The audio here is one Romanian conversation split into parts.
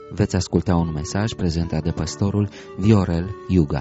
Veți asculta un mesaj prezentat de pastorul Viorel Iuga.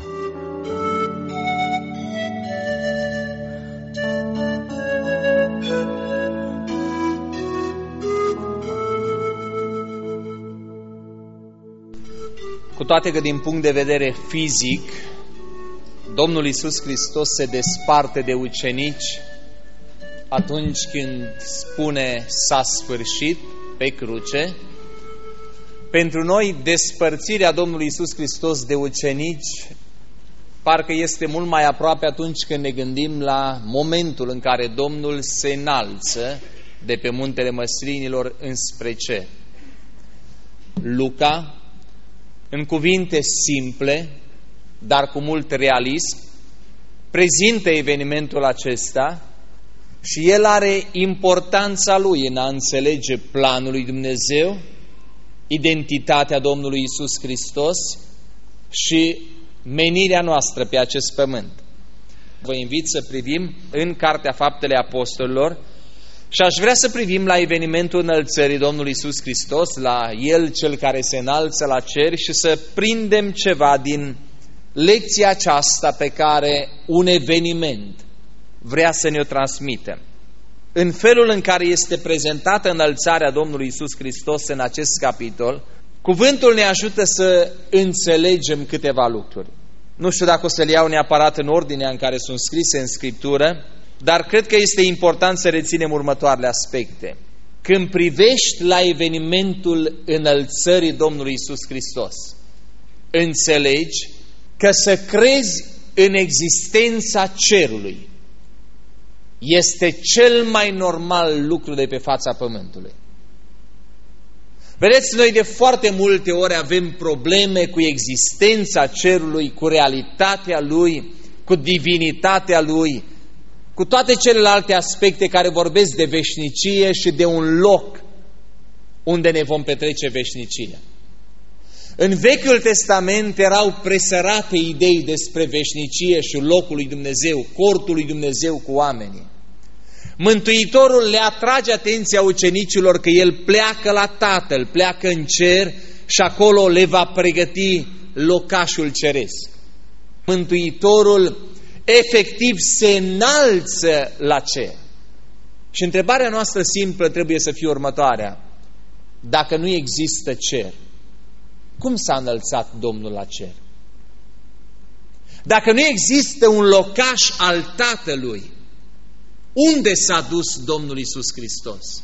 Cu toate că din punct de vedere fizic, Domnul Iisus Hristos se desparte de ucenici atunci când spune s-a sfârșit pe cruce, pentru noi despărțirea Domnului Iisus Hristos de ucenici parcă este mult mai aproape atunci când ne gândim la momentul în care Domnul se înalță de pe muntele Măslinilor înspre cer. Luca, în cuvinte simple, dar cu mult realism, prezintă evenimentul acesta și el are importanța lui în a înțelege planul lui Dumnezeu, identitatea Domnului Iisus Hristos și menirea noastră pe acest pământ. Vă invit să privim în Cartea Faptele Apostolilor și aș vrea să privim la evenimentul înălțării Domnului Iisus Hristos, la El cel care se înalță la cer, și să prindem ceva din lecția aceasta pe care un eveniment vrea să ne-o transmită. În felul în care este prezentată înălțarea Domnului Iisus Hristos în acest capitol, cuvântul ne ajută să înțelegem câteva lucruri. Nu știu dacă o să le iau neapărat în ordinea în care sunt scrise în Scriptură, dar cred că este important să reținem următoarele aspecte. Când privești la evenimentul înălțării Domnului Iisus Hristos, înțelegi că să crezi în existența cerului este cel mai normal lucru de pe fața pământului. Vedeți, noi de foarte multe ori avem probleme cu existența cerului, cu realitatea lui, cu divinitatea lui, cu toate celelalte aspecte care vorbesc de veșnicie și de un loc unde ne vom petrece veșnicia. În Vechiul Testament erau presărate idei despre veșnicie și locul lui Dumnezeu, cortul lui Dumnezeu cu oamenii. Mântuitorul le atrage atenția ucenicilor că El pleacă la Tatăl, pleacă în cer și acolo le va pregăti locașul ceresc. Mântuitorul efectiv se înalță la cer. Și întrebarea noastră simplă trebuie să fie următoarea. Dacă nu există cer, cum s-a înălțat Domnul la cer? Dacă nu există un locaș al Tatălui, unde s-a dus Domnul Iisus Hristos?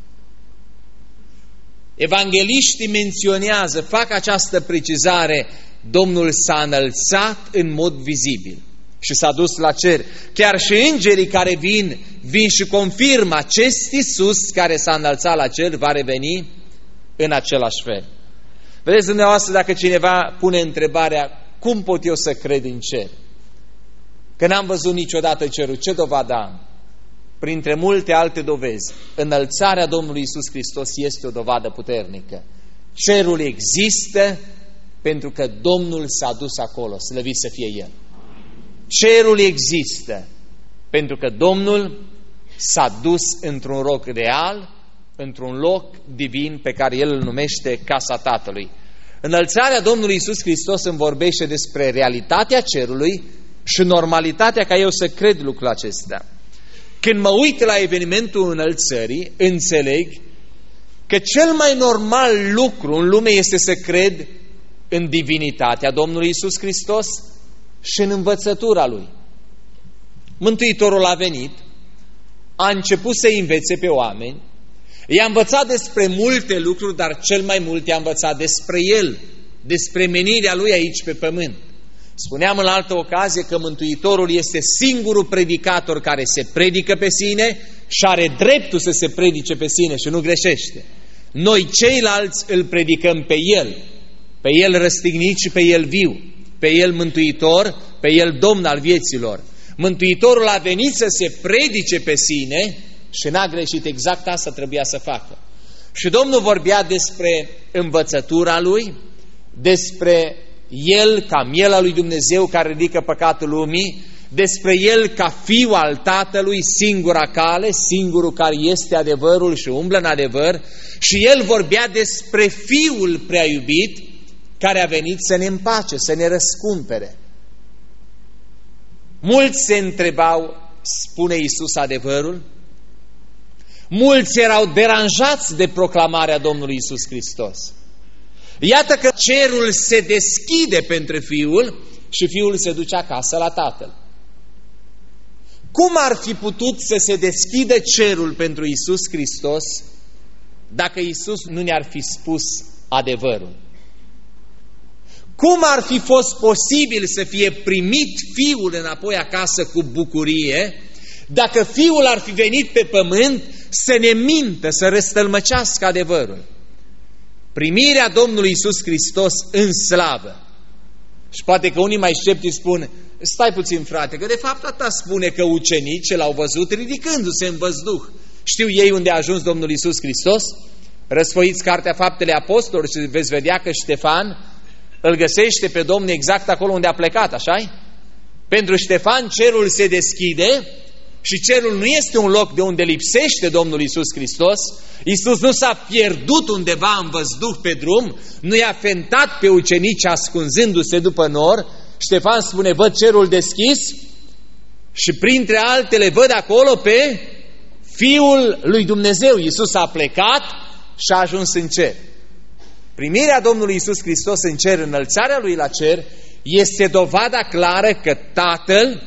Evangeliștii menționează, fac această precizare, Domnul s-a înălțat în mod vizibil și s-a dus la cer. Chiar și îngerii care vin și confirmă acest Iisus care s-a înălțat la cer va reveni în același fel. Vedeți dumneavoastră, dacă cineva pune întrebarea, cum pot eu să cred în cer? Că n-am văzut niciodată cerul, ce dovadă am? Printre multe alte dovezi, înălțarea Domnului Iisus Hristos este o dovadă puternică. Cerul există pentru că Domnul s-a dus acolo, slăvit să fie El. Cerul există pentru că Domnul s-a dus într-un loc real, într-un loc divin pe care El îl numește Casa Tatălui. Înălțarea Domnului Iisus Hristos îmi vorbește despre realitatea cerului și normalitatea ca eu să cred lucrul acesta. Când mă uit la evenimentul înălțării, înțeleg că cel mai normal lucru în lume este să cred în divinitatea Domnului Iisus Hristos și în învățătura Lui. Mântuitorul a venit, a început să învețe pe oameni, i-a învățat despre multe lucruri, dar cel mai mult i-a învățat despre El, despre menirea Lui aici pe pământ. Spuneam în altă ocazie că Mântuitorul este singurul predicator care se predică pe sine și are dreptul să se predice pe sine și nu greșește. Noi ceilalți îl predicăm pe El răstignit și pe El viu, pe El Mântuitor, pe El Domn al vieților. Mântuitorul a venit să se predice pe sine și n-a greșit, exact asta trebuia să facă. Și Domnul vorbea despre învățătura Lui, despre El ca miel al lui Dumnezeu care ridică păcatul lumii, despre El ca Fiul al Tatălui, singura cale, singurul care este adevărul și umblă în adevăr, și El vorbea despre Fiul prea iubit, care a venit să ne împace, să ne răscumpere. Mulți se întrebau, spune Iisus adevărul? Mulți erau deranjați de proclamarea Domnului Iisus Hristos. Iată că cerul se deschide pentru Fiul și Fiul se duce acasă la Tatăl. Cum ar fi putut să se deschidă cerul pentru Iisus Hristos dacă Iisus nu ne-ar fi spus adevărul? Cum ar fi fost posibil să fie primit Fiul înapoi acasă cu bucurie dacă Fiul ar fi venit pe pământ să ne mintă, să răstălmăcească adevărul? Primirea Domnului Iisus Hristos în slavă. Și poate că unii mai sceptici spun, stai puțin frate, că de fapt atâta spune că ucenicii l-au văzut ridicându-se în văzduh. Știu ei unde a ajuns Domnul Iisus Hristos? Răsfoiți Cartea Faptele Apostolilor și veți vedea că Ștefan îl găsește pe Domnul exact acolo unde a plecat, așa-i? Pentru Ștefan cerul se deschide și cerul nu este un loc de unde lipsește Domnul Iisus Hristos. Iisus nu s-a pierdut undeva în văzduh pe drum, nu i-a fentat pe ucenici ascunzându-se după nor. Ștefan spune, văd cerul deschis și printre altele văd acolo pe Fiul lui Dumnezeu. Iisus a plecat și a ajuns în cer. Primirea Domnului Iisus Hristos în cer, înălțarea Lui la cer, este dovada clară că Tatăl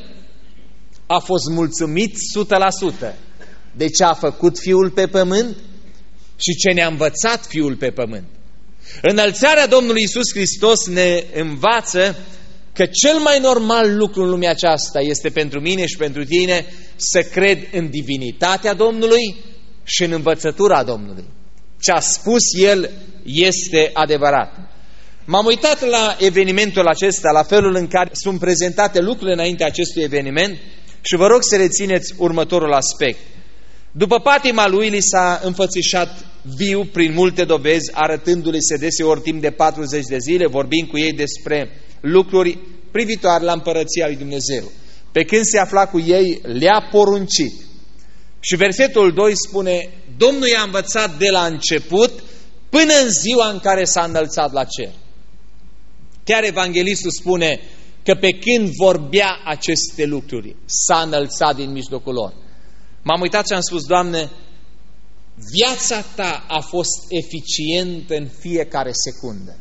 a fost mulțumit 100% de ce a făcut Fiul pe pământ și ce ne-a învățat Fiul pe pământ. Înălțarea Domnului Iisus Hristos ne învață că cel mai normal lucru în lumea aceasta este pentru mine și pentru tine să cred în divinitatea Domnului și în învățătura Domnului. Ce a spus El este adevărat. M-am uitat la evenimentul acesta, la felul în care sunt prezentate lucrurile înaintea acestui eveniment și vă rog să rețineți următorul aspect. După patima Lui, li s-a înfățișat viu prin multe dovezi, arătându-le se deseori timp de 40 de zile, vorbind cu ei despre lucruri privitoare la împărăția lui Dumnezeu. Pe când se afla cu ei, le-a poruncit. Și versetul 2 spune, Domnul i-a învățat de la început până în ziua în care s-a înălțat la cer. Chiar evanghelistul spune că pe când vorbea aceste lucruri, s-a înălțat din mijlocul lor. M-am uitat și am spus, Doamne, viața Ta a fost eficientă în fiecare secundă.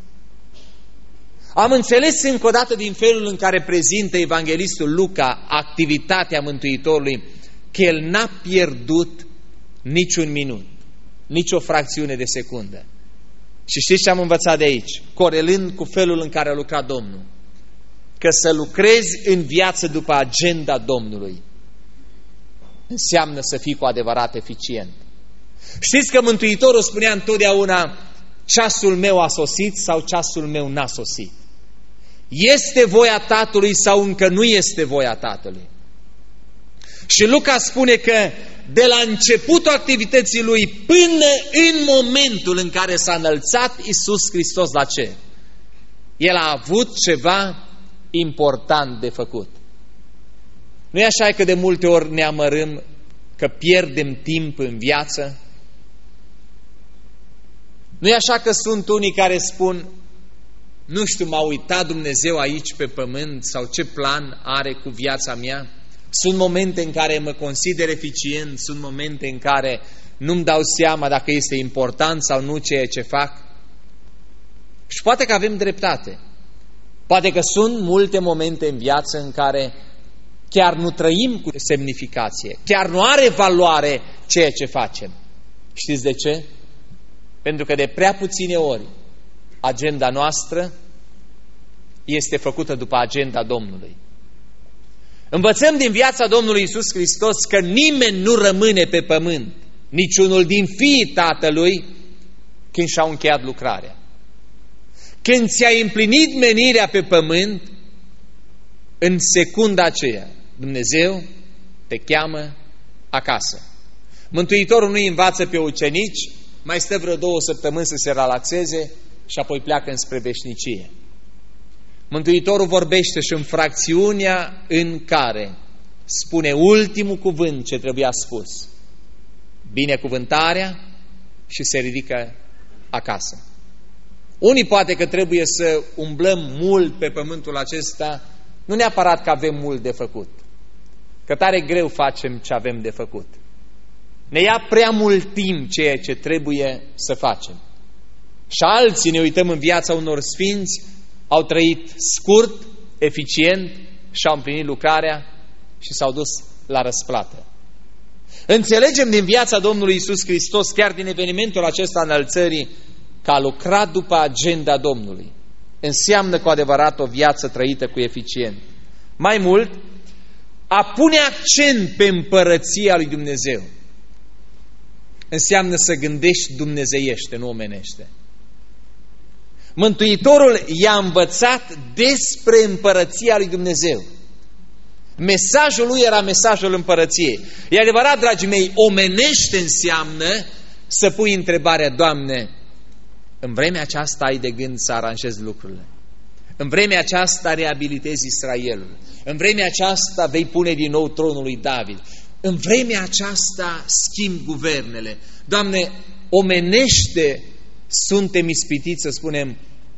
Am înțeles încă o dată din felul în care prezintă evanghelistul Luca activitatea Mântuitorului, că El n-a pierdut niciun minut, nici o fracțiune de secundă. Și știți ce am învățat de aici? Corelând cu felul în care a lucrat Domnul. Că să lucrezi în viață după agenda Domnului înseamnă să fii cu adevărat eficient. Știți că Mântuitorul spunea întotdeauna, ceasul meu a sosit sau ceasul meu n-a sosit. Este voia Tatălui sau încă nu este voia Tatălui. Și Luca spune că de la începutul activității Lui până în momentul în care s-a înălțat Iisus Hristos la cer, El a avut ceva important de făcut. Nu e așa că de multe ori ne amărâm că pierdem timp în viață? Nu e așa că sunt unii care spun, nu știu, m-a uitat Dumnezeu aici pe pământ sau ce plan are cu viața mea? Sunt momente în care mă consider eficient, sunt momente în care nu-mi dau seama dacă este important sau nu ceea ce fac. Și poate că avem dreptate. Poate că sunt multe momente în viață în care chiar nu trăim cu semnificație, chiar nu are valoare ceea ce facem. Știți de ce? Pentru că de prea puține ori agenda noastră este făcută după agenda Domnului. Învățăm din viața Domnului Iisus Hristos că nimeni nu rămâne pe pământ, niciunul din fiii Tatălui, când și-au încheiat lucrarea. Când ți-ai împlinit menirea pe pământ, în secunda aceea, Dumnezeu te cheamă acasă. Mântuitorul nu îi învață pe ucenici, mai stă vreo 2 săptămâni să se relaxeze și apoi pleacă înspre veșnicie. Mântuitorul vorbește și în fracțiunea în care spune ultimul cuvânt ce trebuia spus, binecuvântarea, și se ridică acasă. Unii poate că trebuie să umblăm mult pe pământul acesta, nu neapărat că avem mult de făcut, că tare greu facem ce avem de făcut. Ne ia prea mult timp ceea ce trebuie să facem. Și alții, ne uităm în viața unor sfinți, au trăit scurt, eficient și au împlinit lucrarea și s-au dus la răsplată. Înțelegem din viața Domnului Iisus Hristos, chiar din evenimentul acesta înălțării, că a lucrat după agenda Domnului. Înseamnă cu adevărat o viață trăită cu eficient. Mai mult, a pune accent pe împărăția lui Dumnezeu înseamnă să gândești dumnezeiește, nu omenește. Mântuitorul i-a învățat despre împărăția lui Dumnezeu. Mesajul lui era mesajul împărăției. E adevărat, dragii mei, omenește înseamnă să pui întrebarea: Doamne, în vremea aceasta ai de gând să aranjezi lucrurile? În vremea aceasta reabilitezi Israelul? În vremea aceasta vei pune din nou tronul lui David? În vremea aceasta schimb guvernele? Doamne, omenește, suntem ispitiți să spunem,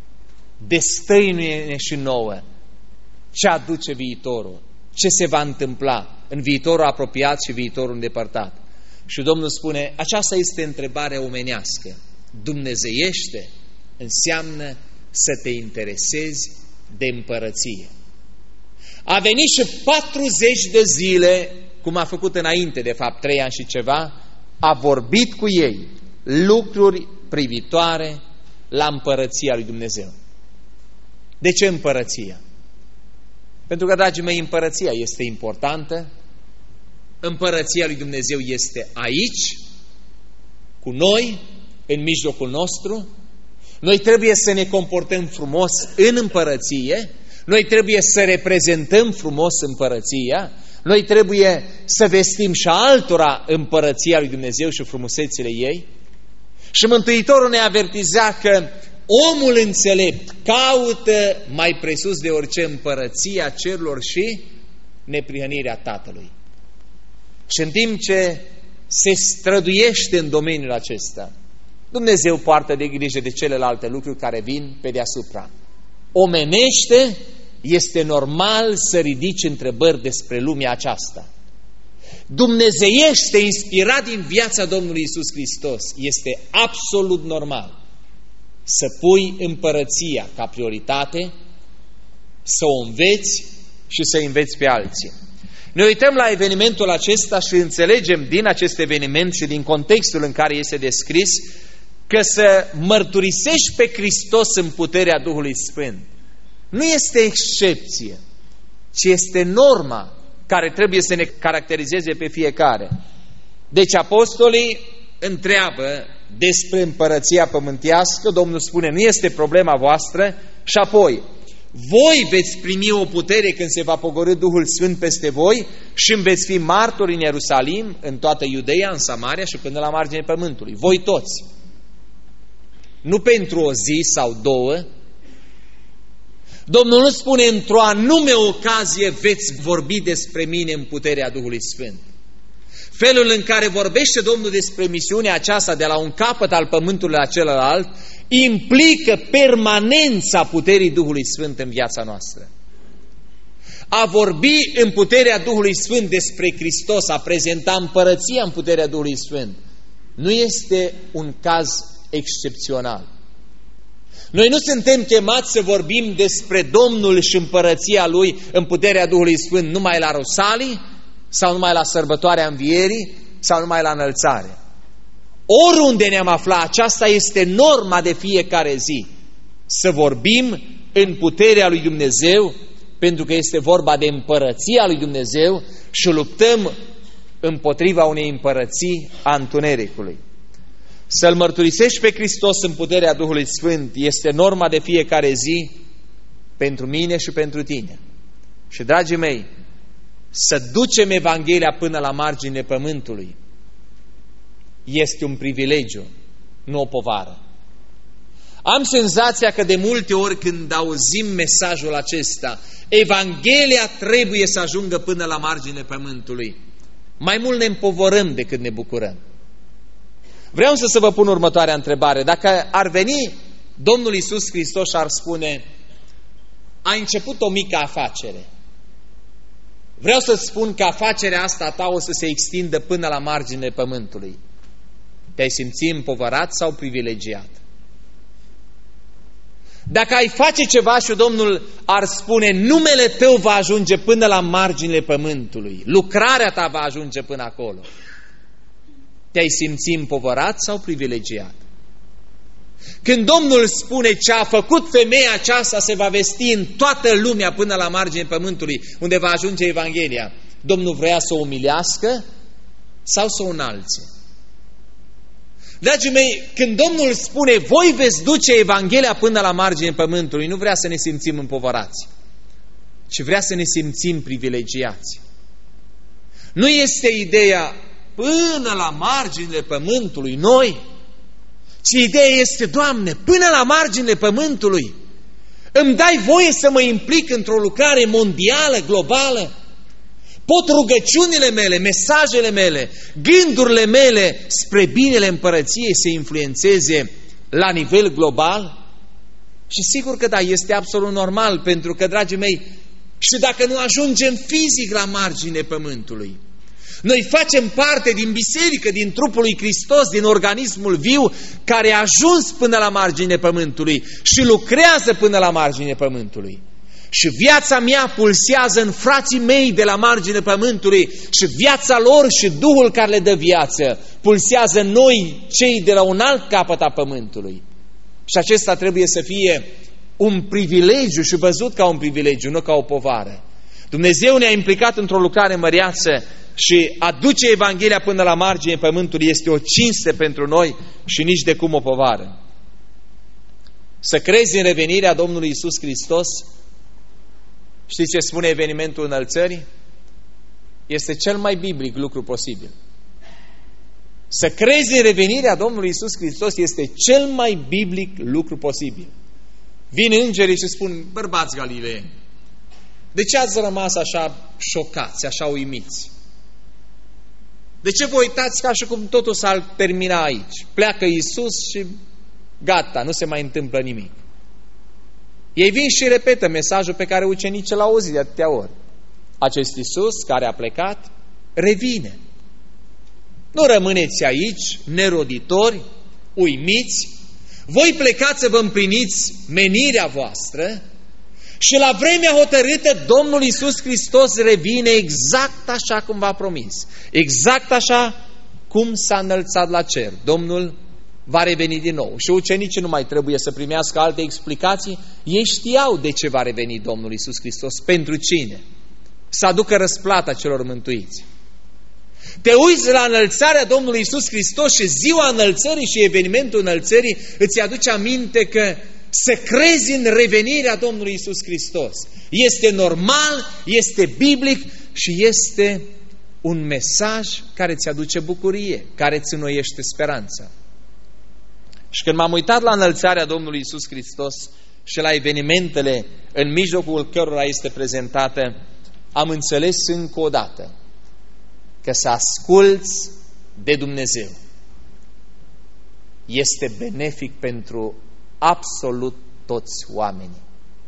destăinuie-ne și nouă ce aduce viitorul, ce se va întâmpla în viitorul apropiat și viitorul îndepărtat. Și Domnul spune, aceasta este întrebarea omenească. Dumnezeiește înseamnă să te interesezi de împărăție. A venit și 40 de zile, cum a făcut înainte, de fapt 3 ani și ceva, a vorbit cu ei lucruri privitoare la împărăția lui Dumnezeu. De ce împărăția? Pentru că, dragii mei, împărăția este importantă, împărăția lui Dumnezeu este aici, cu noi, în mijlocul nostru. Noi trebuie să ne comportăm frumos în împărăție, noi trebuie să reprezentăm frumos împărăția, noi trebuie să vestim și altora împărăția lui Dumnezeu și frumusețile ei. Și Mântuitorul ne avertiza că omul înțelept caută mai presus de orice împărăția cerurilor și neprihănirea Tatălui. Și în timp ce se străduiește în domeniul acesta, Dumnezeu poartă de grijă de celelalte lucruri care vin pe deasupra. Omenește, este normal să ridici întrebări despre lumea aceasta. Dumnezeiește, inspirat din viața Domnului Iisus Hristos, este absolut normal să pui împărăția ca prioritate, să o înveți și să înveți pe alții. Ne uităm la evenimentul acesta și înțelegem din acest eveniment și din contextul în care este descris că să mărturisești pe Hristos în puterea Duhului Sfânt nu este excepție, ci este norma care trebuie să ne caracterizeze pe fiecare. Deci apostolii întreabă despre împărăția pământească, Domnul spune, nu este problema voastră, și apoi, voi veți primi o putere când se va pogorî Duhul Sfânt peste voi și îmi veți fi martori în Ierusalim, în toată Iudeea, în Samaria și până la marginea pământului. Voi toți. Nu pentru o zi sau două. Domnul nu spune, într-o anume ocazie veți vorbi despre mine în puterea Duhului Sfânt. Felul în care vorbește Domnul despre misiunea aceasta de la un capăt al pământului la celălalt implică permanența puterii Duhului Sfânt în viața noastră. A vorbi în puterea Duhului Sfânt despre Hristos, a prezenta împărăția în puterea Duhului Sfânt, nu este un caz excepțional. Noi nu suntem chemați să vorbim despre Domnul și împărăția Lui în puterea Duhului Sfânt numai la Rosalii sau numai la sărbătoarea Învierii sau numai la înălțare. Oriunde ne-am aflat, aceasta este norma de fiecare zi. Să vorbim în puterea lui Dumnezeu, pentru că este vorba de împărăția lui Dumnezeu și luptăm împotriva unei împărății a întunericului. Să-L mărturisești pe Hristos în puterea Duhului Sfânt este norma de fiecare zi pentru mine și pentru tine. Și, dragii mei, să ducem Evanghelia până la marginile pământului este un privilegiu, nu o povară. Am senzația că de multe ori când auzim mesajul acesta, Evanghelia trebuie să ajungă până la marginile pământului. Mai mult ne împovărăm decât ne bucurăm. Vreau să vă pun următoarea întrebare. Dacă ar veni Domnul Iisus Hristos și ar spune: a început o mică afacere. Vreau să-ți spun că afacerea asta a ta o să se extindă până la marginile pământului. Te-ai simți împovărat sau privilegiat? Dacă ai face ceva și Domnul ar spune: numele tău va ajunge până la marginile pământului, lucrarea ta va ajunge până acolo, te-ai simți împovărat sau privilegiat? Când Domnul spune: ce a făcut femeia aceasta se va vesti în toată lumea până la marginile pământului, unde va ajunge Evanghelia, Domnul vrea să o umilească sau să o înalțe? Dragii mei, când Domnul spune: voi veți duce Evanghelia până la marginile pământului, nu vrea să ne simțim împovărați, ci vrea să ne simțim privilegiați. Nu este ideea până la marginile pământului noi, ci ideea este: Doamne, până la marginile pământului îmi dai voie să mă implic într-o lucrare mondială, globală? Pot rugăciunile mele, mesajele mele, gândurile mele spre binele împărăției să influențeze la nivel global? Și sigur că da, este absolut normal, pentru că, dragii mei, și dacă nu ajungem fizic la marginile pământului, noi facem parte din biserică, din trupul lui Hristos, din organismul viu care a ajuns până la marginile pământului și lucrează până la marginile pământului. Și viața mea pulsează în frații mei de la marginile pământului și viața lor și Duhul care le dă viață pulsează în noi, cei de la un alt capăt a pământului. Și acesta trebuie să fie un privilegiu și văzut ca un privilegiu, nu ca o povară. Dumnezeu ne-a implicat într-o lucrare măreață și a duce Evanghelia până la marginile pământului este o cinste pentru noi și nici de cum o povară. Să crezi în revenirea Domnului Iisus Hristos, știți ce spune evenimentul înălțării? Este cel mai biblic lucru posibil. Să crezi în revenirea Domnului Iisus Hristos este cel mai biblic lucru posibil. Vin îngerii și spun: bărbați galileeni, de ce ați rămas așa șocați, așa uimiți? De ce vă uitați ca și cum totul s-ar termina aici? Pleacă Iisus și gata, nu se mai întâmplă nimic. Ei vin și repetă mesajul pe care ucenicii l-au auzit de atâtea ori. Acest Iisus care a plecat revine. Nu rămâneți aici neroditori, uimiți, voi plecați să vă împliniți menirea voastră și la vremea hotărâtă Domnul Iisus Hristos revine exact așa cum v-a promis, exact așa cum s-a înălțat la cer. Domnul va reveni din nou și ucenicii nu mai trebuie să primească alte explicații, ei știau de ce va reveni Domnul Iisus Hristos, pentru cine? Să aducă răsplata celor mântuiți. Te uiți la înălțarea Domnului Iisus Hristos și ziua înălțării și evenimentul înălțării îți aduce aminte că să crezi în revenirea Domnului Iisus Hristos este normal, este biblic și este un mesaj care îți aduce bucurie, care îți înnoiește speranța. Și când m-am uitat la înălțarea Domnului Iisus Hristos și la evenimentele în mijlocul cărora este prezentată, am înțeles încă o dată că să asculți de Dumnezeu este benefic pentru absolut toți oamenii.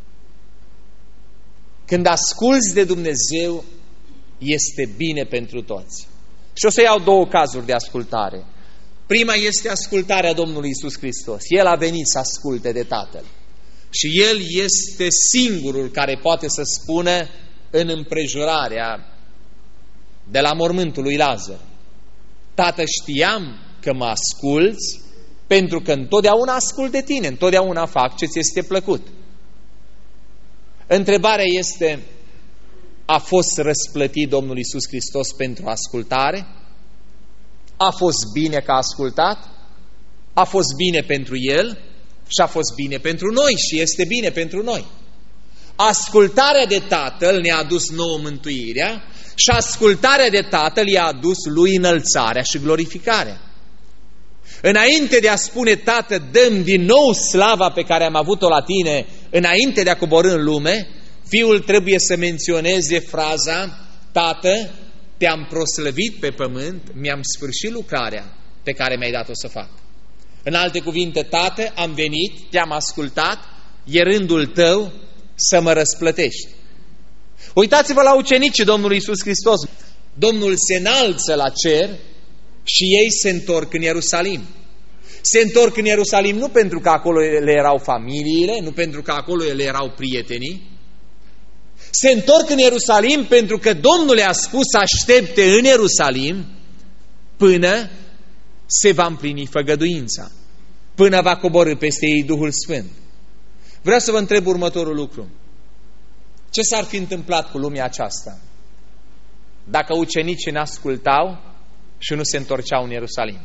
Când asculți de Dumnezeu, este bine pentru toți. Și o să iau două cazuri de ascultare. Prima este ascultarea Domnului Iisus Hristos. El a venit să asculte de Tatăl. Și El este singurul care poate să spună în împrejurarea de la mormântul lui Lazar: Tată, știam că mă asculți, pentru că întotdeauna ascult de tine, întotdeauna fac ce ți este plăcut. Întrebarea este: a fost răsplătit Domnul Iisus Hristos pentru ascultare? A fost bine că a ascultat? A fost bine pentru El și a fost bine pentru noi și este bine pentru noi. Ascultarea de Tatăl ne-a adus nouă mântuirea și ascultarea de Tatăl i-a adus lui înălțarea și glorificarea. Înainte de a spune, Tată, dă-mi din nou slava pe care am avut-o la tine, înainte de a coborî în lume, Fiul trebuie să menționeze fraza, Tată, te-am proslăvit pe pământ, mi-am sfârșit lucrarea pe care mi-ai dat-o să fac. În alte cuvinte, Tată, am venit, te-am ascultat, e rândul tău să mă răsplătești. Uitați-vă la ucenicii Domnului Iisus Hristos. Domnul se înalță la cer și ei se întorc în Ierusalim. Se întorc în Ierusalim nu pentru că acolo le erau familiile, nu pentru că acolo le erau prietenii. Se întorc în Ierusalim pentru că Domnul le-a spus să aștepte în Ierusalim până se va împlini făgăduința, până va coborî peste ei Duhul Sfânt. Vreau să vă întreb următorul lucru. Ce s-ar fi întâmplat cu lumea aceasta dacă ucenicii n-ascultau și nu se întorceau în Ierusalim?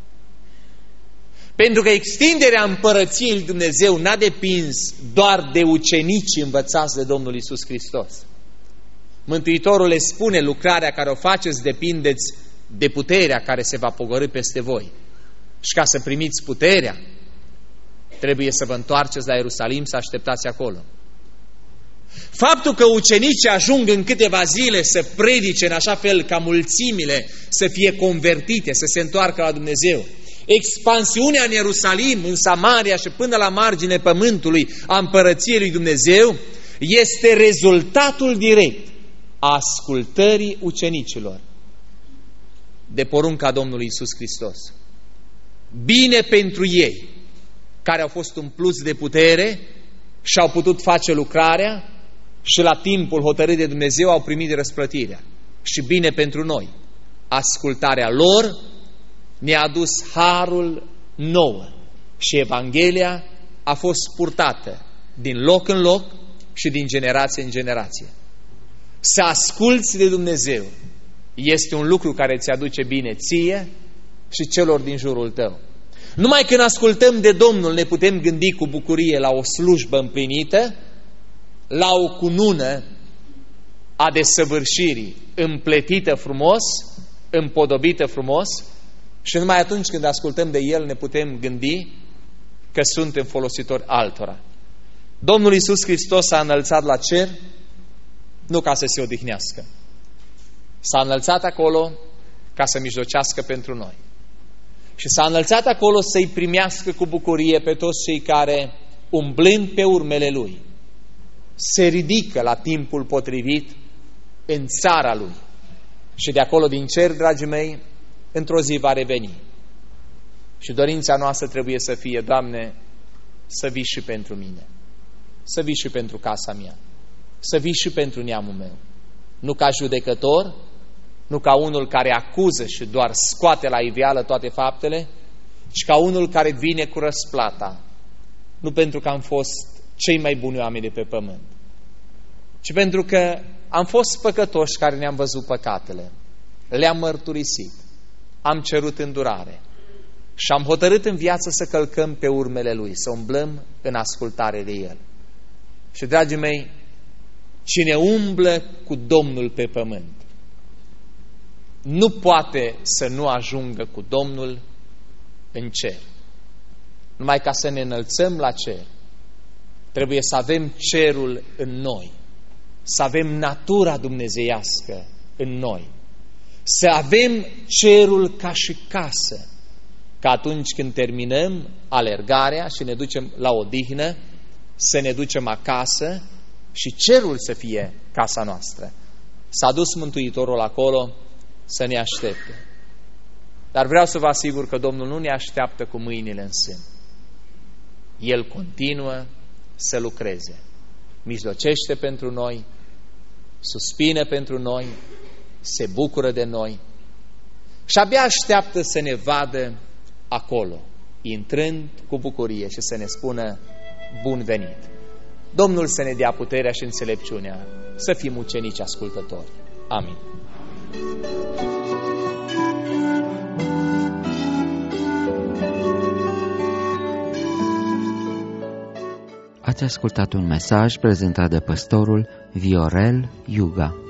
Pentru că extinderea împărăției lui Dumnezeu n-a depins doar de ucenicii învățați de Domnul Iisus Hristos. Mântuitorul le spune, lucrarea care o faceți depindeți de puterea care se va pogorî peste voi. Și ca să primiți puterea, trebuie să vă întoarceți la Ierusalim, să așteptați acolo. Faptul că ucenicii ajung în câteva zile să predice în așa fel ca mulțimile să fie convertite, să se întoarcă la Dumnezeu, expansiunea în Ierusalim, în Samaria și până la margine pământului a împărăției lui Dumnezeu, este rezultatul direct a ascultării ucenicilor de porunca Domnului Iisus Hristos. Bine pentru ei care au fost umpluți de putere și au putut face lucrarea și la timpul hotărât de Dumnezeu au primit răsplătirea. Și bine pentru noi, ascultarea lor ne-a adus harul nouă și Evanghelia a fost purtată din loc în loc și din generație în generație. Să asculți de Dumnezeu este un lucru care ți aduce bine ție și celor din jurul tău. Numai când ascultăm de Domnul ne putem gândi cu bucurie la o slujbă împlinită, la o cunună a desăvârșirii împletită frumos, împodobită frumos, și numai atunci când ascultăm de El ne putem gândi că suntem folositori altora. Domnul Iisus Hristos s-a înălțat la cer nu ca să se odihnească. S-a înălțat acolo ca să mijlocească pentru noi. Și s-a înălțat acolo să-i primească cu bucurie pe toți cei care, umblând pe urmele Lui, se ridică la timpul potrivit în țara Lui. Și de acolo din cer, dragii mei, într-o zi va reveni. Și dorința noastră trebuie să fie, Doamne, să vii și pentru mine, să vii și pentru casa mea, să vii și pentru neamul meu. Nu ca judecător, nu ca unul care acuză și doar scoate la iveală toate faptele, ci ca unul care vine cu răsplata, nu pentru că am fost cei mai buni oameni de pe pământ, ci pentru că am fost păcătoși care ne-am văzut păcatele, le-am mărturisit, am cerut îndurare și am hotărât în viață să călcăm pe urmele Lui, să umblăm în ascultare de El. Și, dragii mei, cine umblă cu Domnul pe pământ nu poate să nu ajungă cu Domnul în cer. Numai ca să ne înălțăm la cer, trebuie să avem cerul în noi, să avem natura dumnezeiască în noi, să avem cerul ca și casă, că atunci când terminăm alergarea și ne ducem la odihnă, să ne ducem acasă și cerul să fie casa noastră. S-a dus Mântuitorul acolo să ne aștepte. Dar vreau să vă asigur că Domnul nu ne așteaptă cu mâinile în sân. El continuă să lucreze. Mijlocește pentru noi, suspină pentru noi, se bucură de noi și abia așteaptă să ne vadă acolo, intrând cu bucurie și să ne spună bun venit. Domnul să ne dea puterea și înțelepciunea să fim ucenici ascultători. Amin. Ați ascultat un mesaj prezentat de păstorul Viorel Iuga.